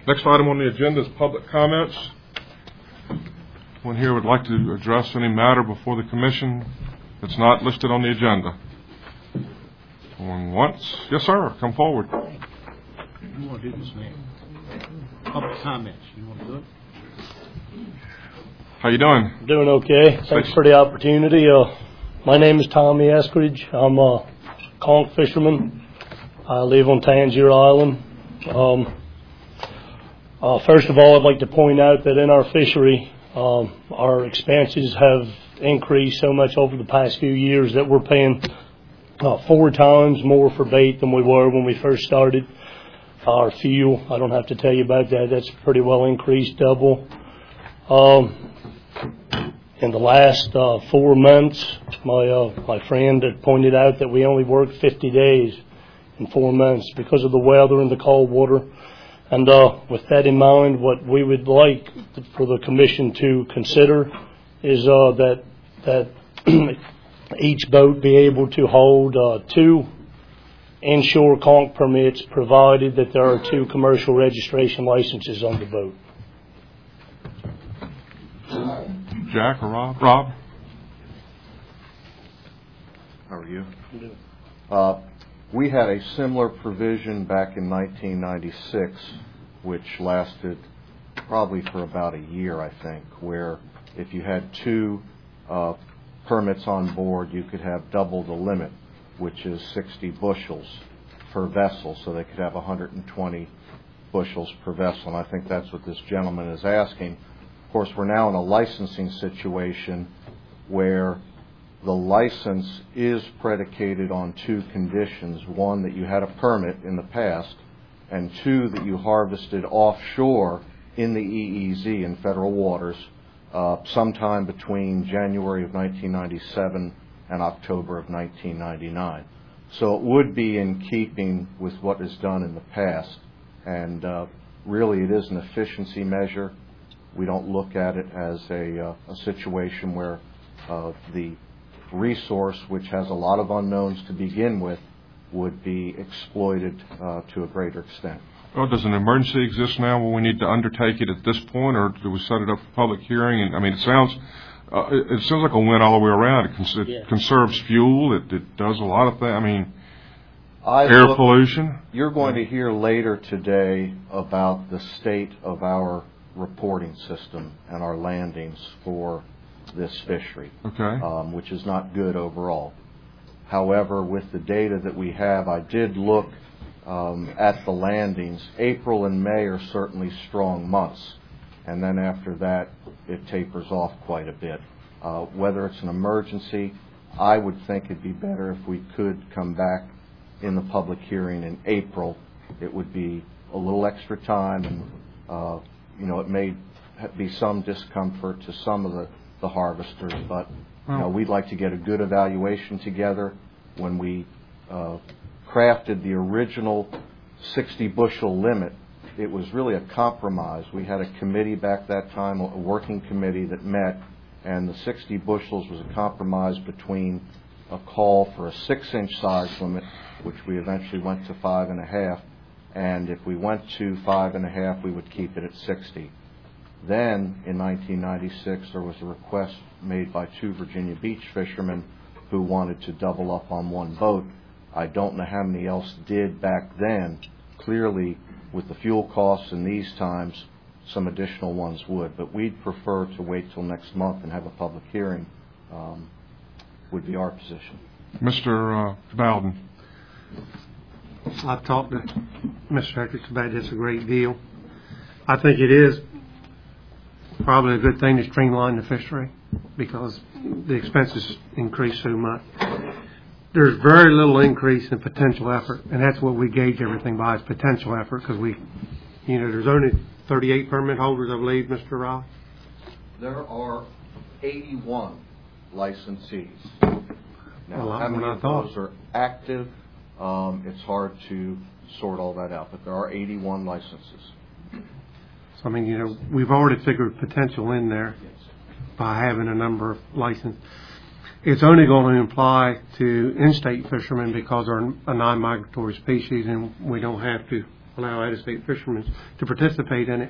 Next item on the agenda is public comments. Anyone here would like to address any matter before the commission that's not listed on the agenda? Going once? Yes, sir. Come forward. You want to do this, man? Public comments. You want to do it? How you doing? Doing okay. Thanks for the opportunity. My name is Tommy Eskridge. I'm a conch fisherman. I live on Tangier Island. First of all, I'd like to point out that in our fishery, our expenses have increased so much over the past few years that we're paying 4 times more for bait than we were when we first started. Our fuel, I don't have to tell you about that. That's pretty well increased, double. In the last 4 months, my friend had pointed out that we only worked 50 days in 4 months because of the weather and the cold water. And with that in mind, what we would like for the commission to consider is that each boat be able to hold 2 inshore conch permits, provided that there are 2 commercial registration licenses on the boat. Jack or Rob? Rob? How are you? We had a similar provision back in 1996, which lasted probably for about a year, I think, where if you had 2 permits on board, you could have double the limit, which is 60 bushels per vessel, so they could have 120 bushels per vessel, and I think that's what this gentleman is asking. Of course, we're now in a licensing situation where the license is predicated on 2 conditions. 1, that you had a permit in the past, and 2, that you harvested offshore in the EEZ in federal waters sometime between January of 1997 and October of 1999. So it would be in keeping with what is done in the past, and really it is an efficiency measure. We don't look at it as a situation where the resource, which has a lot of unknowns to begin with, would be exploited to a greater extent. Well, does an emergency exist now where we need to undertake it at this point, or do we set it up for public hearing? And I mean, it sounds like a win all the way around. It conserves fuel. It does a lot of things. I mean, air pollution. You're going to hear later today about the state of our reporting system and our landings for this fishery, which is not good overall. However, with the data that we have, I did look at the landings. April and May are certainly strong months, and then after that it tapers off quite a bit. Whether it's an emergency, I would think it'd be better if we could come back in the public hearing in April. It would be a little extra time, and it may be some discomfort to some of the harvesters, but we'd like to get a good evaluation together. When we crafted the original 60 bushel limit, it was really a compromise. We had a committee back that time, a working committee that met, and the 60 bushels was a compromise between a call for a 6-inch size limit, which we eventually went to 5.5, and if we went to 5.5, we would keep it at 60. Then, in 1996, there was a request made by 2 Virginia Beach fishermen who wanted to double up on 1 boat. I don't know how many else did back then. Clearly, with the fuel costs in these times, some additional ones would. But we'd prefer to wait till next month and have a public hearing, would be our position. Mr. Bowden. I've talked to Mr. Hendricks about this a great deal. I think it is probably a good thing to streamline the fishery because the expenses increase so much. There's very little increase in potential effort, and that's what we gauge everything by, is potential effort, because there's only 38 permit holders, I believe, Mr. Ross? There are 81 licensees. Now, how many of those are active? It's hard to sort all that out, but there are 81 licenses. So, we've already figured potential in there by having a number of licenses. It's only going to apply to in-state fishermen because they're a non-migratory species, and we don't have to allow out-of-state fishermen to participate in it.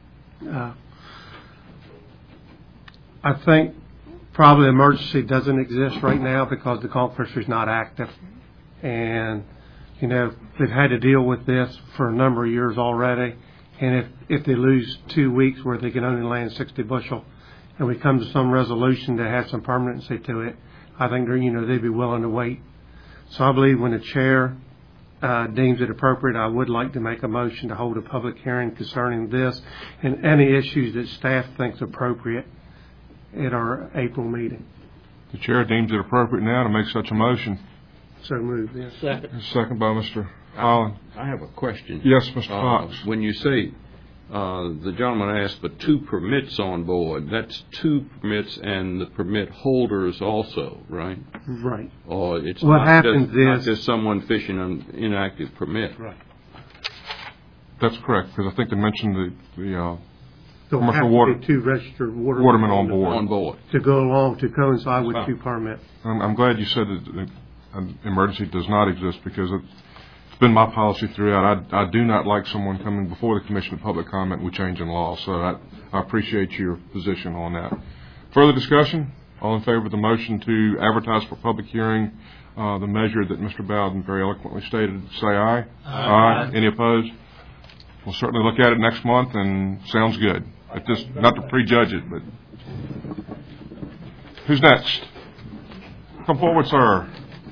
I think probably emergency doesn't exist right now because the conch fishery is not active. And, you know, they've had to deal with this for a number of years already. And if they lose 2 weeks where they can only land 60 bushel and we come to some resolution that has some permanency to it, I think, you know, they'd be willing to wait. So I believe when the chair deems it appropriate, I would like to make a motion to hold a public hearing concerning this and any issues that staff thinks appropriate at our April meeting. The chair deems it appropriate now to make such a motion. So moved, yes. Second by Mr. Holland. I have a question. Yes, Mr. Fox. When you say the gentleman asked for 2 permits on board, that's 2 permits and the permit holders also, right? Right. Or it's what not, happens not is just someone fishing an inactive permit. Right. That's correct, because I think they mentioned the commercial water 2 registered watermen on board. On board. To go along to coincide with 2 permits. I'm glad you said that an emergency does not exist, because it's been my policy throughout. I do not like someone coming before the Commission of Public Comment with changing law, so I appreciate your position on that. Further discussion? All in favor of the motion to advertise for public hearing the measure that Mr. Bowden very eloquently stated, say aye. Aye. Any opposed? We'll certainly look at it next month, and sounds good. Not to prejudge it, but who's next? Come forward, sir.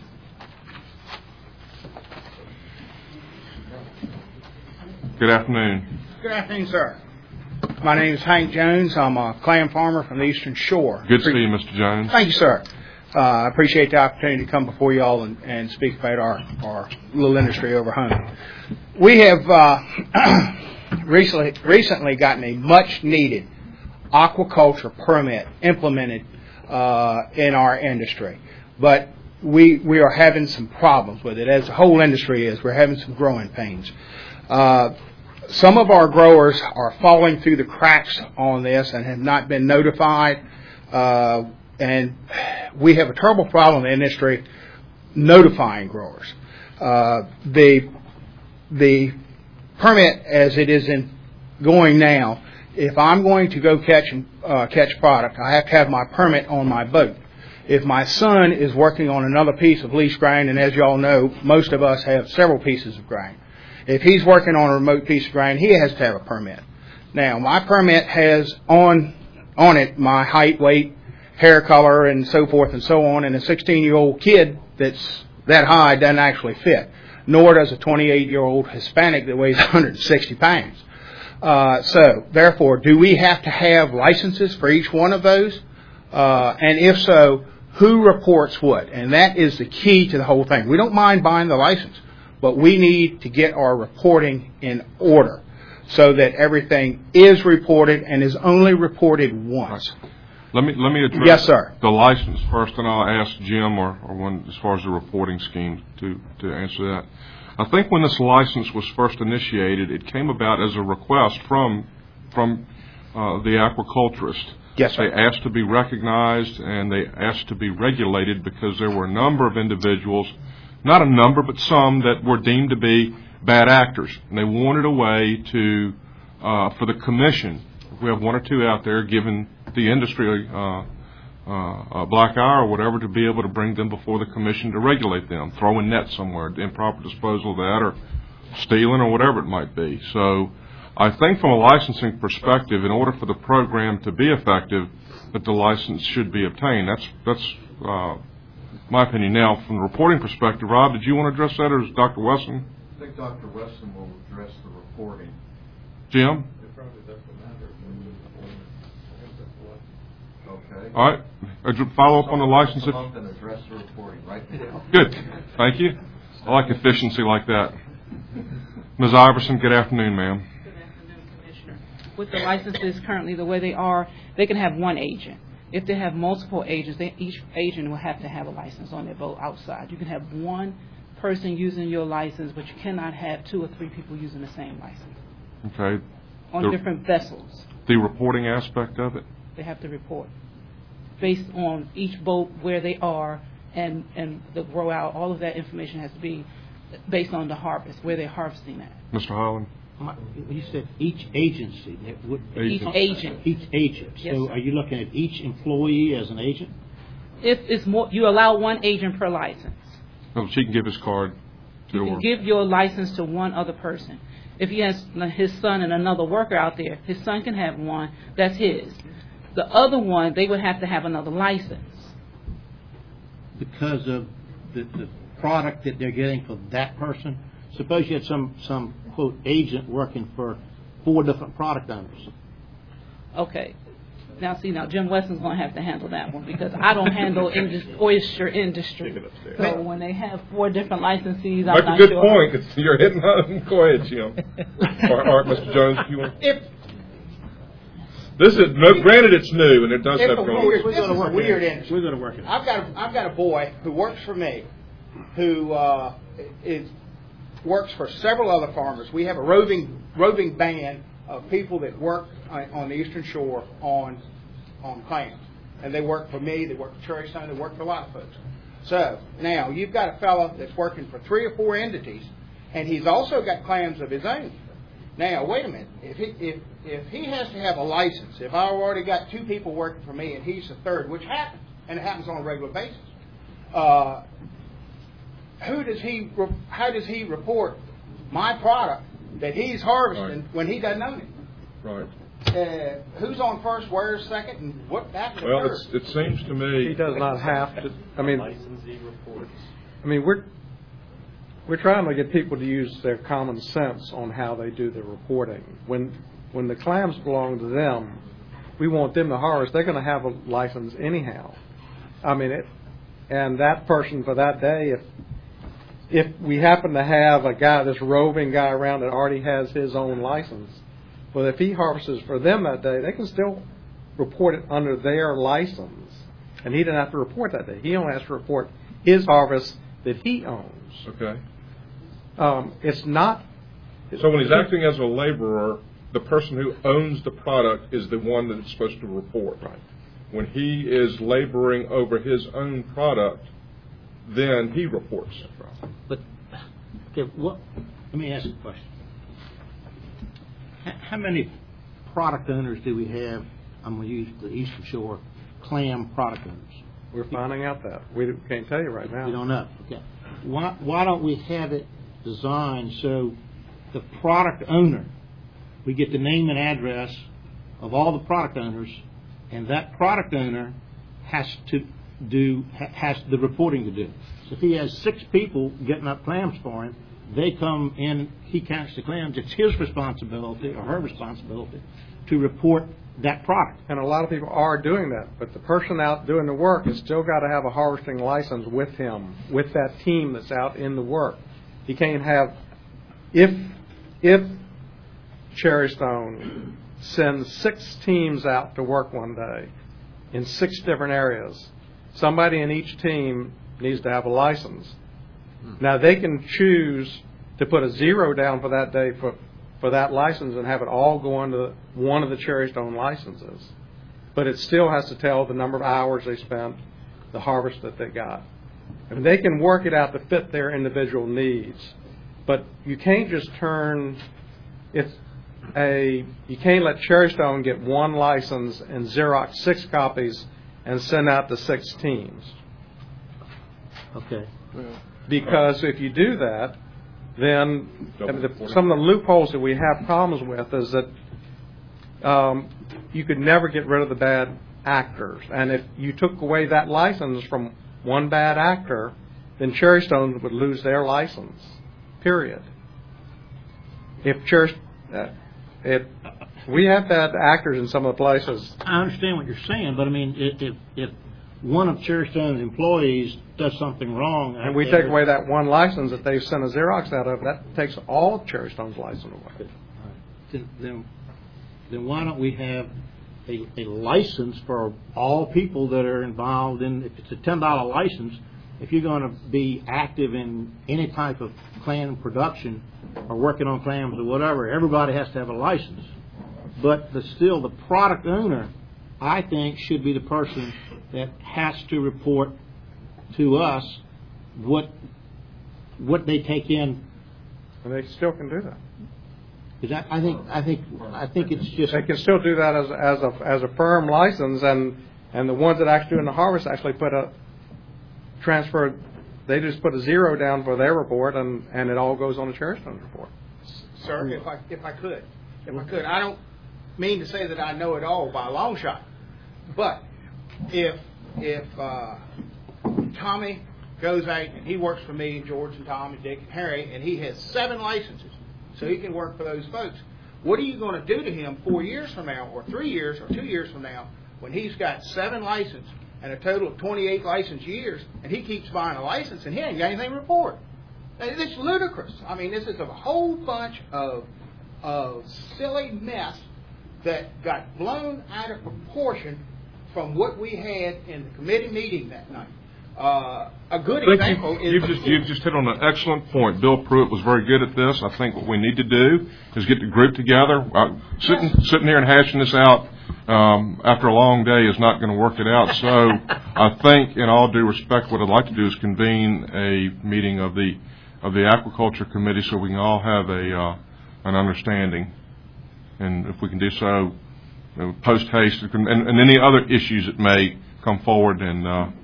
Good afternoon. Good afternoon, sir. My name is Hank Jones. I'm a clam farmer from the Eastern Shore. Good to see you, Mr. Jones. Thank you, sir. I appreciate the opportunity to come before you all and speak about our little industry over home. We have recently gotten a much-needed aquaculture permit implemented in our industry, but we are having some problems with it, as the whole industry is. We're having some growing pains. Some of our growers are falling through the cracks on this and have not been notified, and we have a terrible problem in the industry notifying growers. The permit, as it is going now, if I'm going to go catch product, I have to have my permit on my boat. If my son is working on another piece of lease grain, and as you all know, most of us have several pieces of grain. If he's working on a remote piece of grain, he has to have a permit. Now, my permit has on it my height, weight, hair color, and so forth and so on, and a 16-year-old kid that's that high doesn't actually fit, nor does a 28-year-old Hispanic that weighs 160 pounds. So, therefore, do we have to have licenses for each one of those? And if so, who reports what? And that is the key to the whole thing. We don't mind buying the license, but we need to get our reporting in order so that everything is reported and is only reported once. Let me address yes, sir. The license first, and I'll ask Jim or one as far as the reporting scheme to answer that. I think when this license was first initiated, it came about as a request from the aquaculturist. Yes, sir. They asked to be recognized and they asked to be regulated because there were a number of individuals, not a number, but some that were deemed to be bad actors. And they wanted a way to, for the commission, if we have one or two out there, given the industry a black eye or whatever, to be able to bring them before the commission to regulate them, throw a net somewhere, improper disposal of that, or stealing, or whatever it might be. So I think from a licensing perspective, in order for the program to be effective, that the license should be obtained. That's my opinion. Now, from the reporting perspective, Rob, did you want to address that, or is Dr. Wesson? I think Dr. Wesson will address the reporting. Jim? Okay. All right. Follow up on the license. And address the reporting right now. Good. Thank you. I like efficiency like that. Ms. Iverson, good afternoon, ma'am. Good afternoon, Commissioner. With the licenses currently the way they are, they can have one agent. If they have multiple agents, each agent will have to have a license on their boat outside. You can have one person using your license, but you cannot have 2 or 3 people using the same license. Okay. On different vessels. The reporting aspect of it? They have to report based on each boat, where they are, and the grow out. All of that information has to be based on the harvest, where they're harvesting at. Mr. Holland? You said each agency. Each agent. Each agent. Yes, So sir. are you looking at each employee as an agent? If it's more, you allow one agent per license. Oh, she can give his card to You her. can give your license to one other person. If he has his son and another worker out there, his son can have one. That's his. The other one, they would have to have another license. Because of the product that they're getting for that person? Suppose you had some quote, agent working for 4 different product owners. Okay. Now, Jim Weston's going to have to handle that one because I don't handle oyster industry. So when they have 4 different licensees, I'm That's not a good sure. point. You're hitting home. Go ahead, Jim. All right, Mr. Jones, if you want. This is granted it's new and it does have This problems. is a weird industry. We're going to work it. I've got a boy who works for me, who works for several other farmers. We have a roving band of people that work on the Eastern Shore on clams, and they work for me. They work for Cherry Stone. They work for a lot of folks. So now you've got a fellow that's working for 3 or 4 entities, and he's also got clams of his own. Now wait a minute. If he has to have a license, if I've already got 2 people working for me and he's the third, which happens, and it happens on a regular basis, how does he report my product that he's harvesting when he doesn't own it? Right. Who's on first, where's second, and what happened to Well, third? it seems to me. He does not have to. Licensee reports. We're trying to get people to use their common sense on how they do their reporting. When the clams belong to them, we want them to harvest. They're going to have a license anyhow. And that person for that day, if we happen to have a guy, this roving guy around that already has his own license, well, if he harvests for them that day, they can still report it under their license. And he doesn't have to report that day. He only has to report his harvest that he owns. Okay. It's not. So when he's acting as a laborer, the person who owns the product is the one that it's supposed to report. Right. When he is laboring over his own product, then he reports. But okay, let me ask you a question. How many product owners do we have? I'm going to use the Eastern Shore clam product owners. We're finding out that. We can't tell you right now. We don't know. Okay. Why don't we have it designed so the product owner, we get the name and address of all the product owners, and that product owner has the reporting to do. So if he has 6 people getting up clams for him, they come in, he counts the clams. It's his responsibility or her responsibility to report that product. And a lot of people are doing that, but the person out doing the work has still got to have a harvesting license with him, with that team that's out in the work. He can't have, if Cherry Stone sends 6 teams out to work one day in 6 different areas, somebody in each team needs to have a license. Now, they can choose to put a 0 down for that day for that license and have it all go into one of the Cherry Stone licenses. But it still has to tell the number of hours they spent, the harvest that they got. And they can work it out to fit their individual needs. But you can't just you can't let Cherry Stone get 1 license and Xerox 6 copies and send out to 6 teams. Okay. Because if you do that, then some of the loopholes that we have problems with is that you could never get rid of the bad actors. And if you took away that license from one bad actor, then Cherry Stone would lose their license, period. We have bad actors in some of the places. I understand what you're saying, but if one of Cherry Stone's employees does something wrong, and we take away that 1 license that they've sent a Xerox out of, that takes all of Cherry Stone's license away. Then why don't we have a license for all people that are involved in? If it's a $10 license, if you're going to be active in any type of clam production or working on clams or whatever, everybody has to have a license. But still, the product owner, I think, should be the person that has to report to us what what they take in. And they still can do that. Because I think it's just. They can still do that as a firm license, and the ones that actually doing the harvest actually they just put a 0 down for their report, and it all goes on the Cherrystone's report. Sir, if I could, I don't mean to say that I know it all by a long shot, but if Tommy goes out and he works for me, George and Tom and Dick and Harry, and he has 7 licenses, so he can work for those folks. What are you going to do to him 4 years from now, or 3 years, or 2 years from now, when he's got 7 licenses and a total of 28 license years, and he keeps buying a license and he ain't got anything to report? It's ludicrous. I mean, this is a whole bunch of silly mess that got blown out of proportion from what we had in the committee meeting that night. A good example is... You've just hit on an excellent point. Bill Pruitt was very good at this. I think what we need to do is get the group together. Sitting here and hashing this out after a long day is not going to work it out. So I think, in all due respect, what I'd like to do is convene a meeting of the Aquaculture Committee so we can all have an understanding. And if we can do so, post haste, and any other issues that may come forward, and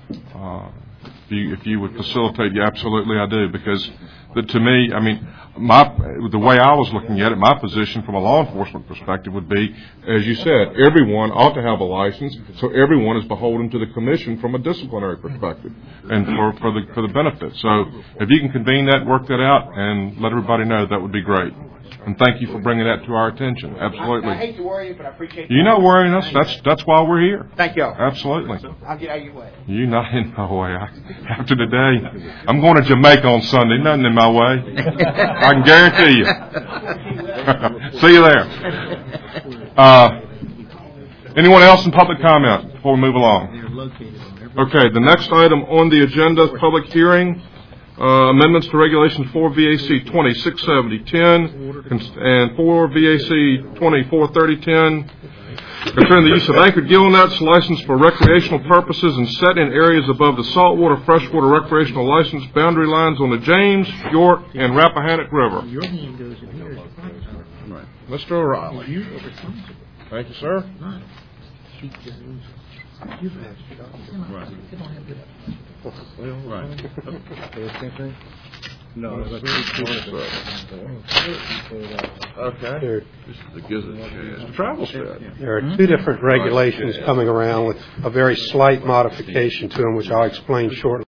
if you would facilitate, yeah, absolutely I do, because to me, I mean, the way I was looking at it, my position from a law enforcement perspective would be, as you said, everyone ought to have a license, so everyone is beholden to the commission from a disciplinary perspective, and for the benefit. So if you can convene that, work that out, and let everybody know, that would be great. And thank you for bringing that to our attention. Absolutely. I hate to worry you, but I appreciate you not worrying us. That's why we're here. Thank you all. Absolutely. I'll get out of your way. You not in my way. After today, I'm going to Jamaica on Sunday. Nothing in my way. I can guarantee you. See you there. Anyone else in public comment before we move along? Okay, the next item on the agenda is public hearing. Amendments to Regulation 4 VAC 20-670-10 and 4 VAC 24-30-10 concerning the use of anchored gill nets licensed for recreational purposes and set in areas above the saltwater, freshwater recreational license boundary lines on the James, York, and Rappahannock River. Mr. O'Reilly. Thank you, sir. No, okay. This is the gizzard travel shed. There are 2 different regulations coming around with a very slight modification to them, which I'll explain shortly.